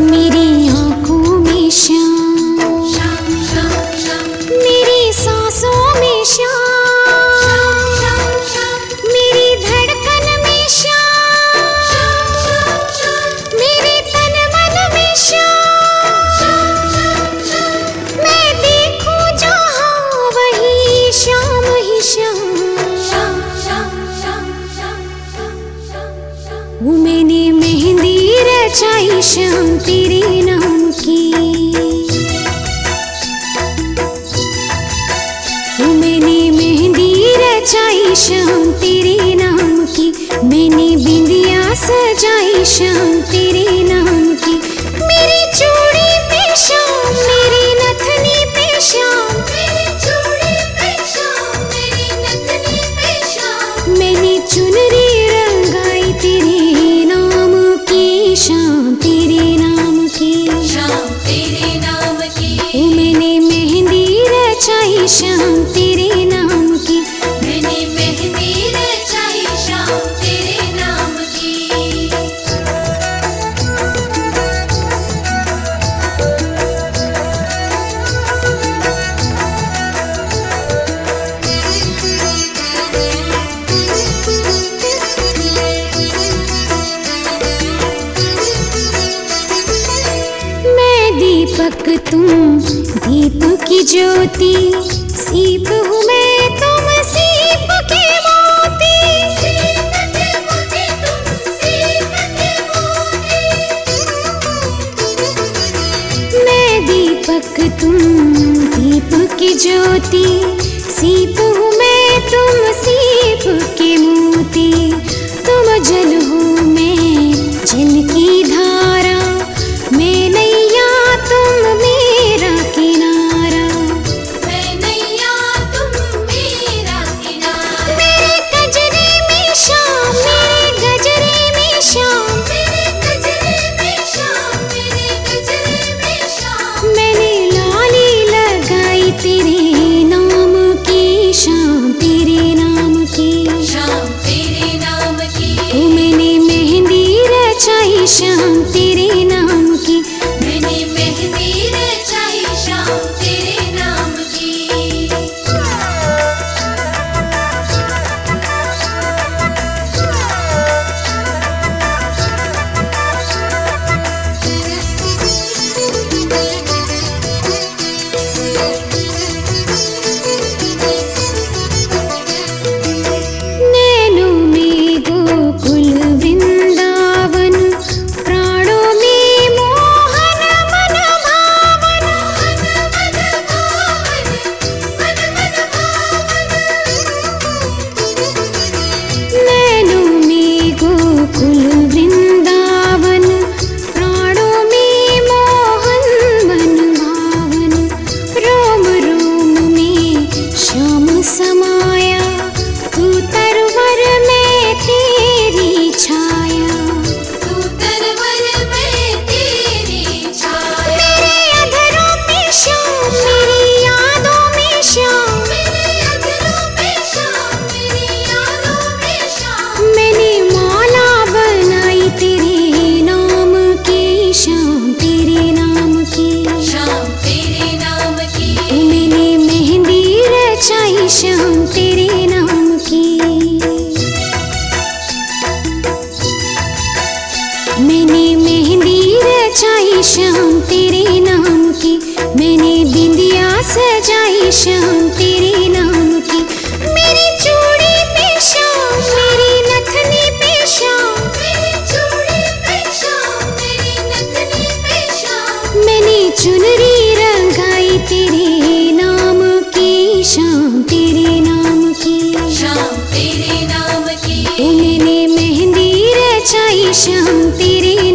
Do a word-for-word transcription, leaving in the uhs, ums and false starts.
मेरी आँखों में श्याम, मेरी सांसों में श्याम, मेरी धड़कन में श्याम, मेरे तन मन में श्याम। मैं देखूं जहाँ वही श्याम ही श्याम। वो मैंने मेहंदी रचाई श्याम तेरे नाम की, वो मैंने मेहंदी रचाई श्याम तेरे नाम की। मैंने बिंदिया सजाई श्याम तेरे नाम की। मेरी चूड़ी पे श्याम, मेरी नथनी पे श्याम, मेरी चूड़ी पे श्याम, मेरी नथनी पे श्याम। मैंने चुनरी रंगाई तेरे नाम की श्याम तेरे नाम की, श्याम तेरे नाम की। वो मैंने मेहंदी रचाई श्याम तेरे नाम की। मैंने मेहंदी रचाई श्याम तेरे नाम की। मैं दीपक तुम दीप की ज्योति, सीप हूँ मैं तुम सीप के मोती। सीप के मोती तुम, सीप के मोती। मैं दीपक तुम दीप की ज्योति, सीप हूँ मैं तुम सीप के मोती। तुम जल हो मैं जल की धारा, मैं नैया तुम मेरा किनारा। मैं नैया तुम मेरा किनारा। मेरे गजरे में श्याम, मेरे गजरे में श्याम, मेरे गजरे में श्याम, मेरे गजरे में श्याम। मैंने लाली लगाई तेरे नाम की श्याम तेरे नाम की। श्याम तेरे नाम की। वो मैंने मेहंदी रचाई श्याम तेरे नाम की। मैंने मेहंदी रचाई श्याम तेरे नाम की। नैनों में गोकुल वृंदावन, प्राणों में मोहन मन भावन। नैनों में गोकुल वृंदावन, प्राणों में मोहन मन भावन। रोम रोम में श्याम समाया, तू तरवर में तेरी छाया। तू तरवर में तेरी छाया। मेरे अधरों पे श्याम, मेरी यादों में श्याम, मेरे अधरों में श्याम, मेरी यादों में श्याम। मैंने माला बनाई तेरे नाम की श्याम तेरे नाम की। श्याम तेरे नाम की। वो मैंने मेहंदी रचाई श्याम तेरे नाम की। मैंने मेहंदी रचाई श्याम तेरे नाम की। मैंने बिंदिया सजाई श्याम तेरे नाम की। मेरी चूड़ी पे श्याम, मेरी नथनी पे श्याम, मेरी चूड़ी पे श्याम, मेरी नथनी पे श्याम। मैंने चुनरी रंगाई तेरे नाम की श्याम तेरे नाम की। श्याम तेरे नाम की। वो मैंने मेहंदी रचाई श्याम तेरे